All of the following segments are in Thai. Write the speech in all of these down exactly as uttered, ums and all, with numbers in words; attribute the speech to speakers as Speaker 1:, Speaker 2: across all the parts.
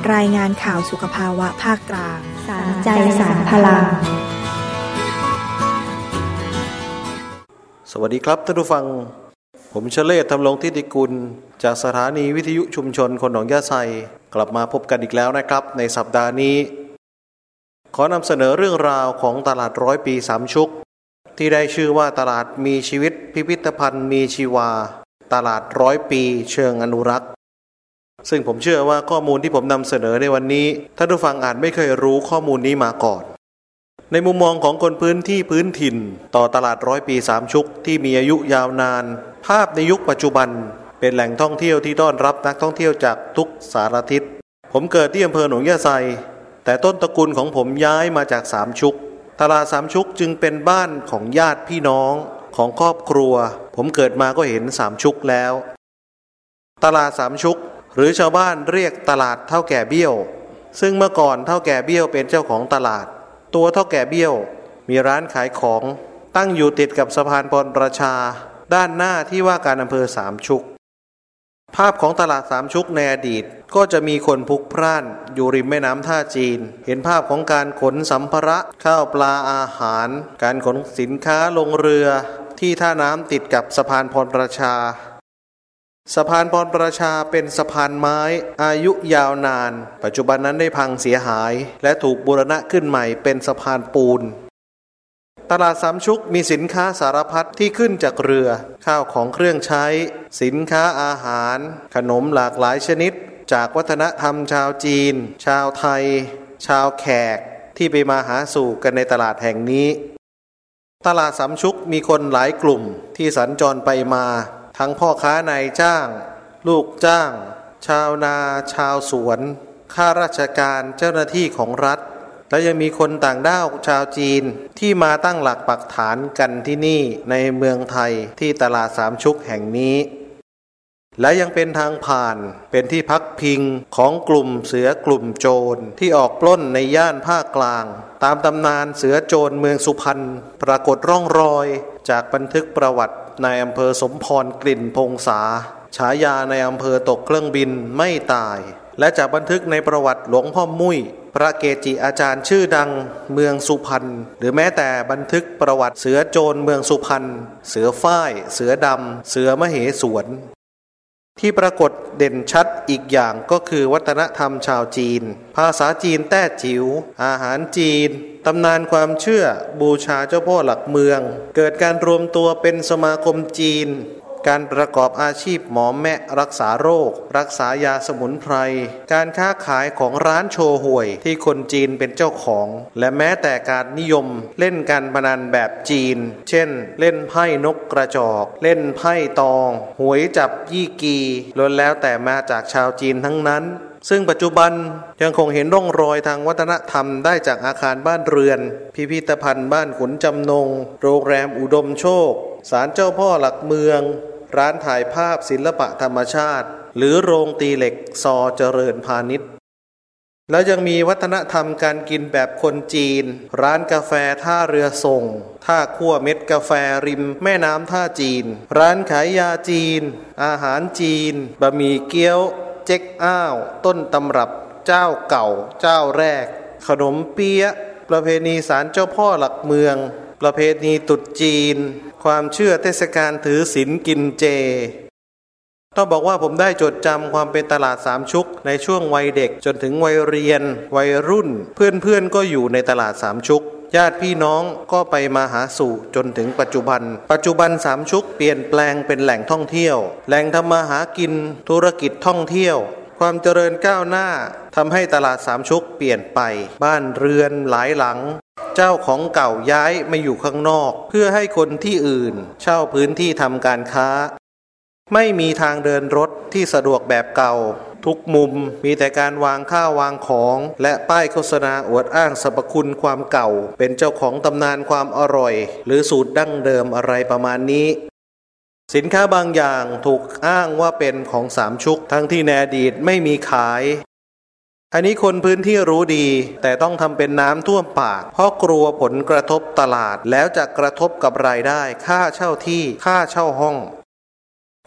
Speaker 1: รายงานข่าวสุขภาวะภาคกลาง
Speaker 2: สารใจสารพลัง
Speaker 3: สวัสดีครับท่านผู้ฟังผมเฉลิมทำรงทิติกุลจากสถานีวิทยุชุมชนคนหนองยะไซกลับมาพบกันอีกแล้วนะครับในสัปดาห์นี้ขอนำเสนอเรื่องราวของตลาดร้อยปีสามชุกที่ได้ชื่อว่าตลาดมีชีวิตพิพิธภัณฑ์มีชีวาตลาดร้อยปีเชิงอนุรักษ์ซึ่งผมเชื่อว่าข้อมูลที่ผมนำเสนอในวันนี้ท่านผู้ฟังอาจไม่เคยรู้ข้อมูลนี้มาก่อนในมุมมองของคนพื้นที่พื้นถิ่นต่อตลาดร้อยปีสามชุกที่มีอายุยาวนานภาพในยุคปัจจุบันเป็นแหล่งท่องเที่ยวที่ต้อนรับนักท่องเที่ยวจากทุกสารทิศผมเกิดที่อำเภอหนองยะไซแต่ต้นตระกูลของผมย้ายมาจากสามชุกตลาดสามชุกจึงเป็นบ้านของญาติพี่น้องของครอบครัวผมเกิดมาก็เห็นสามชุกแล้วตลาดสามชุกหรือชาวบ้านเรียกตลาดเท่าแก่เบี้ยวซึ่งเมื่อก่อนเท่าแก่เบี้ยวเป็นเจ้าของตลาดตัวเท่าแก่เบี้ยวมีร้านขายของตั้งอยู่ติดกับสะพานพรประชาด้านหน้าที่ว่าการอำเภอสามชุกภาพของตลาดสามชุกในอดีตก็จะมีคนพลุกพล่านอยู่ริมแม่น้ำท่าจีนเห็นภาพของการขนสัมภาระข้าวปลาอาหารการขนสินค้าลงเรือที่ท่าน้ำติดกับสะพานพรประชาสะพานพรประชาเป็นสะพานไม้อายุยาวนานปัจจุบันนั้นได้พังเสียหายและถูกบูรณะขึ้นใหม่เป็นสะพานปูนตลาดสามชุกมีสินค้าสารพัดที่ขึ้นจากเรือข้าวของเครื่องใช้สินค้าอาหารขนมหลากหลายชนิดจากวัฒนธรรมชาวจีนชาวไทยชาวแขกที่ไปมาหาสู่กันในตลาดแห่งนี้ตลาดสามชุกมีคนหลายกลุ่มที่สัญจรไปมาทั้งพ่อค้านายจ้างลูกจ้างชาวนาชาวสวนข้าราชการเจ้าหน้าที่ของรัฐและยังมีคนต่างด้าวชาวจีนที่มาตั้งหลักปักฐานกันที่นี่ในเมืองไทยที่ตลาดสามชุกแห่งนี้และยังเป็นทางผ่านเป็นที่พักพิงของกลุ่มเสือกลุ่มโจรที่ออกปล้นในย่านภาคกลางตามตำนานเสือโจรเมืองสุพรรณปรากฏร่องรอยจากบันทึกประวัติในอำเภอสมพรกลิ่นพงษาฉายาในอำเภอตกเครื่องบินไม่ตายและจากบันทึกในประวัติหลวงพ่อมุ้ยพระเกจิอาจารย์ชื่อดังเมืองสุพรรณหรือแม้แต่บันทึกประวัติเสือโจรเมืองสุพรรณเสือฝ้ายเสือดำเสือมเหสวนที่ปรากฏเด่นชัดอีกอย่างก็คือวัฒนธรรมชาวจีนภาษาจีนแต้จิ๋วอาหารจีนตำนานความเชื่อบูชาเจ้าพ่อหลักเมืองเกิดการรวมตัวเป็นสมาคมจีนการประกอบอาชีพหมอแมะรักษาโรครักษายาสมุนไพรการค้าขายของร้านโชห่วยที่คนจีนเป็นเจ้าของและแม้แต่การนิยมเล่นการพนันแบบจีนเช่นเล่นไพ่นกกระจอกเล่นไพ่ตองหวยจับยี่กีล้วนแล้วแต่มาจากชาวจีนทั้งนั้นซึ่งปัจจุบันยังคงเห็นร่องรอยทางวัฒนธรรมได้จากอาคารบ้านเรือนพิพิธภัณฑ์บ้านขุนจำนงโรงแรมอุดมโชคศาลเจ้าพ่อหลักเมืองร้านถ่ายภาพศิลปะธรรมชาติหรือโรงตีเหล็กซอเจริญพาณิชย์แล้วยังมีวัฒนธรรมการกินแบบคนจีนร้านกาแฟท่าเรือส่งท่าคั่วเม็ดกาแฟริมแม่น้ำท่าจีนร้านขายยาจีนอาหารจีนบะหมี่เกี๊ยวเจ๊กอ้าวต้นตำรับเจ้าเก่าเจ้าแรกขนมเปี๊ยะประเพณีศาลเจ้าพ่อหลักเมืองประเพณีตรุษจีนความเชื่อเทศกาลถือศีลกินเจต้องบอกว่าผมได้จดจำความเป็นตลาดสามชุกในช่วงวัยเด็กจนถึงวัยเรียนวัยรุ่นเพื่อนๆก็อยู่ในตลาดสามชุกญาติพี่น้องก็ไปมาหาสู่จนถึงปัจจุบันปัจจุบันสามชุกเปลี่ยนแปลงเป็นแหล่งท่องเที่ยวแหล่งทำมาหากินธุรกิจท่องเที่ยวความเจริญก้าวหน้าทำให้ตลาดสามชุกเปลี่ยนไปบ้านเรือนหลายหลังเจ้าของเก่าย้ายมาอยู่ข้างนอกเพื่อให้คนที่อื่นเช่าพื้นที่ทำการค้าไม่มีทางเดินรถที่สะดวกแบบเก่าทุกมุมมีแต่การวางข้าววางของและป้ายโฆษณาอวดอ้างสรรพคุณความเก่าเป็นเจ้าของตำนานความอร่อยหรือสูตรดั้งเดิมอะไรประมาณนี้สินค้าบางอย่างถูกอ้างว่าเป็นของสามชุกทั้งที่ในอดีตไม่มีขายอันนี้คนพื้นที่รู้ดีแต่ต้องทำเป็นน้ำท่วมปากเพราะกลัวผลกระทบตลาดแล้วจะกระทบกับรายได้ค่าเช่าที่ค่าเช่าห้อง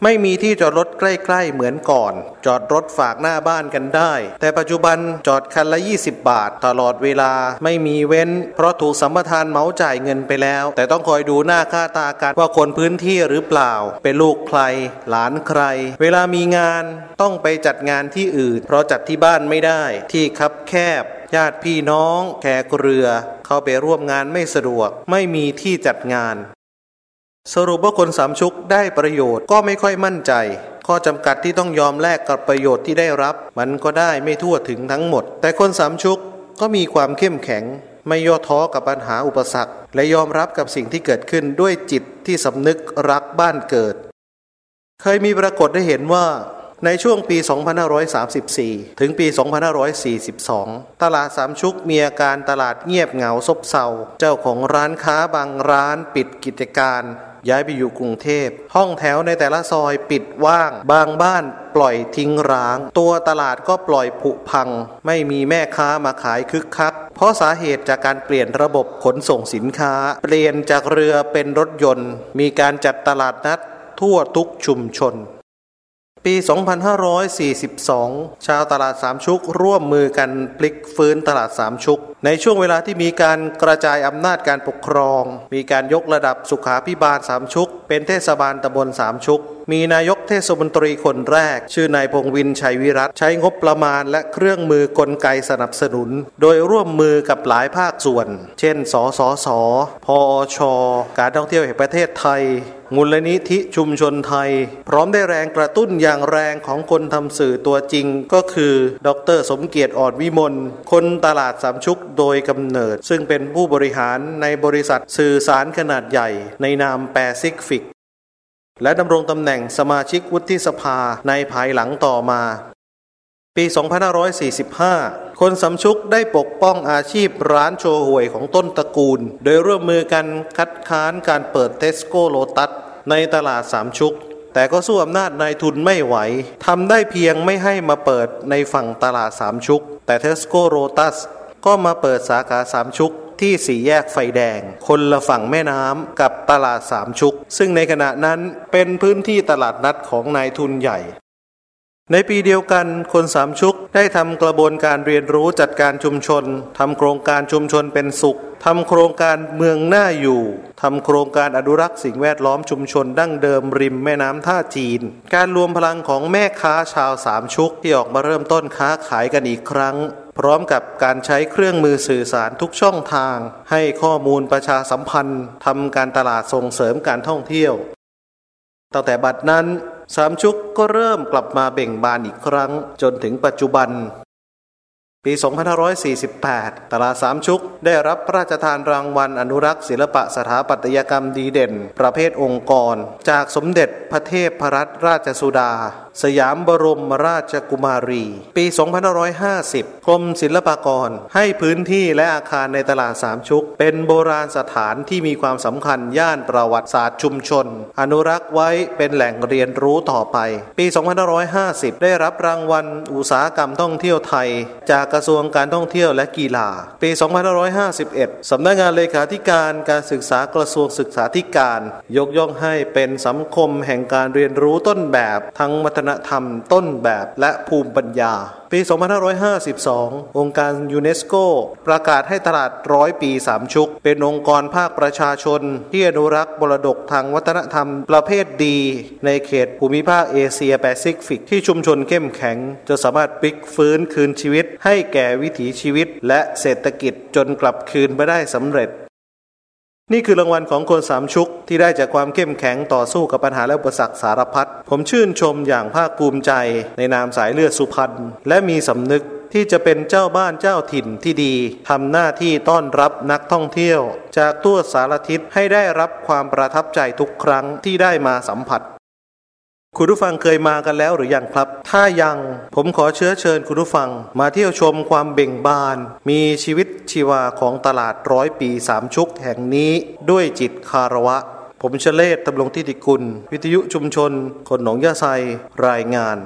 Speaker 3: ไม่มีที่จอดรถใกล้ๆเหมือนก่อนจอดรถฝากหน้าบ้านกันได้แต่ปัจจุบันจอดคันละยี่สิบบาทตลอดเวลาไม่มีเว้นเพราะถูกสัมปทานเหมาจ่ายเงินไปแล้วแต่ต้องคอยดูหน้าค่าตากันว่าคนพื้นที่หรือเปล่าเป็นลูกใครหลานใครเวลามีงานต้องไปจัดงานที่อื่นเพราะจัดที่บ้านไม่ได้ที่คับแคบญาติพี่น้องแขกเรือเข้าไปร่วมงานไม่สะดวกไม่มีที่จัดงานสรุปว่าคนสามชุกได้ประโยชน์ก็ไม่ค่อยมั่นใจข้อจำกัดที่ต้องยอมแลกกับประโยชน์ที่ได้รับมันก็ได้ไม่ทั่วถึงทั้งหมดแต่คนสามชุกก็มีความเข้มแข็งไม่ย่อท้อกับปัญหาอุปสรรคและยอมรับกับสิ่งที่เกิดขึ้นด้วยจิตที่สำนึกรักบ้านเกิดเคยมีปรากฏได้เห็นว่าในช่วงปีสองพันห้าร้อยสามสิบสี่ถึงปีสองพันห้าร้อยสี่สิบสองตลาดสามชุกมีอาการตลาดเงียบเหงาซบเซาเจ้าของร้านค้าบางร้านปิดกิจการย้ายไปอยู่กรุงเทพห้องแถวในแต่ละซอยปิดว่างบางบ้านปล่อยทิ้งร้างตัวตลาดก็ปล่อยผุพังไม่มีแม่ค้ามาขายคึกคักเพราะสาเหตุจากการเปลี่ยนระบบขนส่งสินค้าเปลี่ยนจากเรือเป็นรถยนต์มีการจัดตลาดนัดทั่วทุกชุมชนปีสองพันห้าร้อยสี่สิบสองชาวตลาดสามชุกร่วมมือกันพลิกฟื้นตลาดสามชุกในช่วงเวลาที่มีการกระจายอำนาจการปกครองมีการยกระดับสุขาภิบาลสามชุกเป็นเทศบาลตำบลสามชุกมีนายกเทศมนตรีคนแรกชื่อนายพงษ์วินชัยวิรัตน์ใช้งบประมาณและเครื่องมือกลไกสนับสนุนโดยร่วมมือกับหลายภาคส่วนเช่นสสสพอชการท่องเที่ยวแห่งประเทศไทยมูลนิธิชุมชนไทยพร้อมได้แรงกระตุ้นอย่างแรงของคนทำสื่อตัวจริงก็คือดร.สมเกียรติอ่อนวิมลคนตลาดสามชุกโดยกำเนิดซึ่งเป็นผู้บริหารในบริษัทสื่อสารขนาดใหญ่ในนามแปซิฟิกและดำรงตำแหน่งสมาชิกวุฒิสภาในภายหลังต่อมาปีสองพันห้าร้อยสี่สิบห้าคนสามชุกได้ปกป้องอาชีพร้านโชห่วยของต้นตระกูลโดยร่วมมือกันคัดค้านการเปิดเทสโก้โลตัสในตลาดสามชุกแต่ก็สู้อำนาจนายทุนไม่ไหวทำได้เพียงไม่ให้มาเปิดในฝั่งตลาดสามชุกแต่เทสโก้โลตัสก็มาเปิดสาขาสามชุกที่สี่แยกไฟแดงคนละฝั่งแม่น้ำกับตลาดสามชุกซึ่งในขณะนั้นเป็นพื้นที่ตลาดนัดของนายทุนใหญ่ในปีเดียวกันคนสามชุกได้ทำกระบวนการเรียนรู้จัดการชุมชนทำโครงการชุมชนเป็นสุขทำโครงการเมืองน่าอยู่ทำโครงการอนุรักษ์สิ่งแวดล้อมชุมชนดั้งเดิมริมแม่น้ำท่าจีนการรวมพลังของแม่ค้าชาวสามชุกที่ออกมาเริ่มต้นค้าขายกันอีกครั้งพร้อมกับการใช้เครื่องมือสื่อสารทุกช่องทางให้ข้อมูลประชาสัมพันธ์ทำการตลาดส่งเสริมการท่องเที่ยวตั้งแต่บัดนั้นสามชุกก็เริ่มกลับมาเบ่งบานอีกครั้งจนถึงปัจจุบันปีสองพันห้าร้อยสี่สิบแปดตลาดสามชุกได้รับพระราชทานรางวัลอนุรักษ์ศิลปะสถาปัตยกรรมดีเด่นประเภทองค์กรจากสมเด็จพระเทพรัตนราชสุดาสยามบรมราชกุมารีปีสองพันห้าร้อยห้าสิบกรมศิลปากรให้พื้นที่และอาคารในตลาดสามชุกเป็นโบราณสถานที่มีความสำคัญย่านประวัติศาสตร์ชุมชนอนุรักษ์ไว้เป็นแหล่งเรียนรู้ต่อไปปีสองพันห้าร้อยห้าสิบได้รับรางวัลอุตสาหกรรมท่องเที่ยวไทยจากกระทรวงการท่องเที่ยวและกีฬาปีสองพันห้าร้อยห้าสิบเอ็ดสำนักงานเลขาธิการการศึกษากระทรวงศึกษาธิการยกย่องให้เป็นสังคมแห่งการเรียนรู้ต้นแบบทั้งวัฒนธรรมต้นแบบและภูมิปัญญาปีสองพันห้าร้อยห้าสิบสององค์การยูเนสโกประกาศให้ตลาดร้อยปีสามชุกเป็นองค์กรภาคประชาชนที่อนุรักษ์มรดกทางวัฒนธรรมประเภทดีในเขตภูมิภาคเอเชียแปซิฟิกที่ชุมชนเข้มแข็งจะสามารถพลิกฟื้นคืนชีวิตให้แก่วิถีชีวิตและเศรษฐกิจจนกลับคืนไปได้สำเร็จนี่คือรางวัลของคนสามชุกที่ได้จากความเข้มแข็งต่อสู้กับปัญหาและอุปสรรคสารพัดผมชื่นชมอย่างภาคภูมิใจในนามสายเลือดสุพรรณและมีสำนึกที่จะเป็นเจ้าบ้านเจ้าถิ่นที่ดีทำหน้าที่ต้อนรับนักท่องเที่ยวจากทั่วสารทิศให้ได้รับความประทับใจทุกครั้งที่ได้มาสัมผัสคุณผู้ฟังเคยมากันแล้วหรือยังครับถ้ายังผมขอเชื้อเชิญคุณผู้ฟังมาเที่ยวชมความเบ่งบานมีชีวิตชีวาของตลาดร้อยปีสามชุกแห่งนี้ด้วยจิตคารวะผมเฉลศตำรงทิติกุลวิทยุชุมชนคนหนองยาไซรายงาน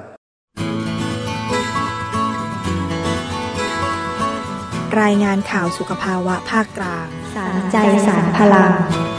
Speaker 1: รายงานข่าวสุขภาวะภาคกลาง
Speaker 2: สารใจสารพลัง